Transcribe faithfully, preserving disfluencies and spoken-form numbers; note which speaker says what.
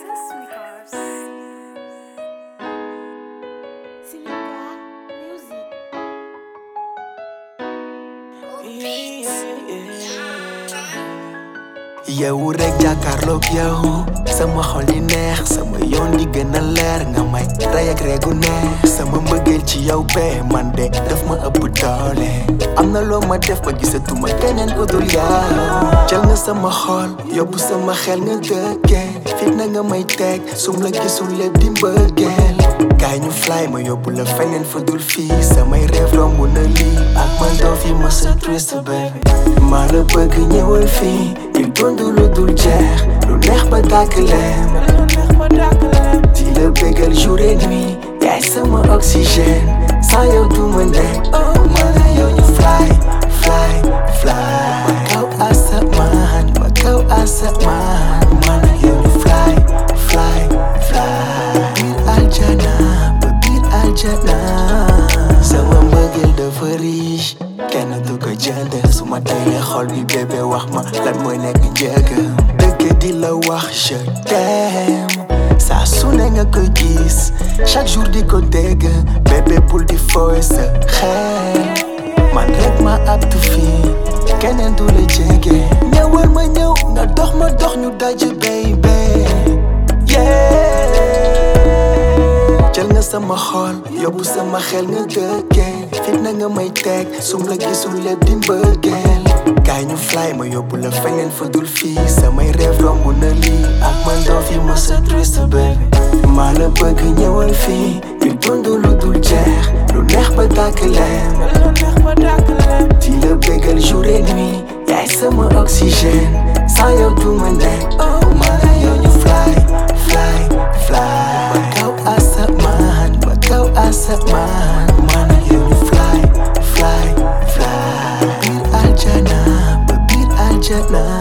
Speaker 1: Sneakers. Silica Music.
Speaker 2: yow rek jàkkaarloog yow sama xol di neex sama yoon di gën a leer nga may rey ak reegu neex sama mbëggeel ci yow bee man de daf ma ëpp doole am na loo ma def ba gisatuma keneen ku dul yow jël nga sama xol yóbbu sama xel nga dëkkee fit na nga may teg sum la gisul lépp di mbëggeel kaay ñu fly ma yóbbu la feneen fa dul fii samay rêve romb na lii ak man doo fi ma sa triste baby maa la bëgg ñëwal fii il dund lu dul jeex lu neex ba dàkk leem di la bégal jour et nuit yaay sama oxygène sans yow du ma nekk oh man yow ñu fly fly fly ba kaw asamaan ba kaw asamaan man yow ñu fly fly fly biir aljana ba biir aljana sama mbëggeel dafa riche kenn du ko jënd su ma taylee xol bi bébé wax ma lan mooy nekk njëkk dëgg di la wax je t'aime saa su ne nga koy gis chaque jour di ko dégg bébé bul di fooy sa xel man rek ma abdu fii keneen du la jege ñëwal ma ñëw nga dox ma dox ñu daje baby yeah jël nga sama xol yóbbu sama xel nga dëkkee fit na nga may teg sum la gisul lépp di mbëggeel kaay ñu fly ma yóbbu la feneen fa dul fii samay rêve romb na lii ak man doo fi ma sa triste baby maa la bëgg ñëwal fii ñu dund lu dul jeex lu neex ba dàkk leem di la bégal jour et nuit yaay sama oxygène sans yow du ma nekk oh man yow ñu fly fly fly ba kaw asamaan ba kaw asamaan man yow ñu fly fly fly biir aljana ba biir aljana